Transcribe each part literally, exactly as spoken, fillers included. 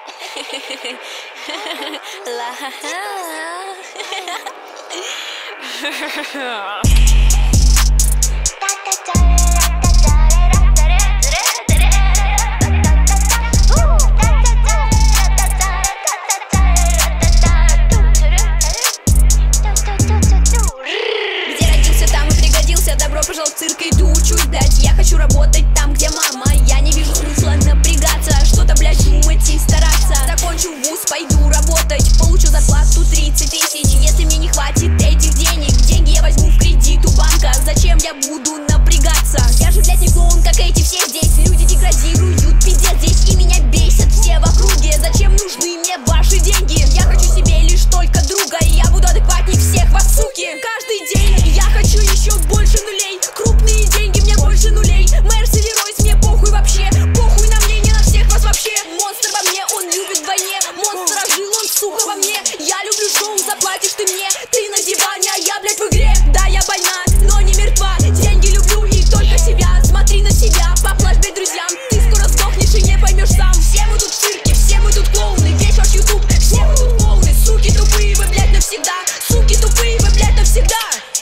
Добро пожаловать в цирк, иду учусь дать. Я хочу работать там, где мама. Я не вижу смысла напрягаться, что-то, блядь, думать и стараться. Закончу вуз, пойду работать, получу зарплату тридцать тысяч. Если мне не хватит этих денег, деньги я возьму в кредит у банка. Зачем я буду напрягаться? Я же, блядь, не клоун, как эти все здесь. Люди деградируют, пиздец, здесь и меня бесят все в округе. Зачем нужны мне ваши деньги? Я хочу себе лишь только друга, и я буду адекватней всех вас, суки. Каждый день я хочу еще больше нулей. Крупные деньги, мне больше нулей. Мерс или Ройс, мне похуй вообще. Похуй на мне, не на всех вас вообще. Монстр во мне, он любит вдвойне. Монстр ожил, он, сука, во мне. Я люблю шоу, заплатишь ты мне. Ты на диване, а я, блядь, в игре. Да, я больна, но не мертва. Деньги люблю и только себя. Смотри на себя, поплачь, блядь, друзьям. Ты скоро сдохнешь и не поймешь сам. Все мы тут в цирке, все мы тут клоуны. Весь ваш ютуб, все мы тут клоуны. Суки тупые, вы, блядь, навсегда. Суки тупые, вы, блядь, навсегда.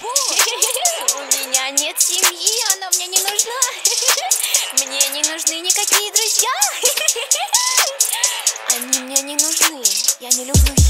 Нет семьи, она мне не нужна. Мне не нужны никакие друзья. Они мне не нужны. Я не люблю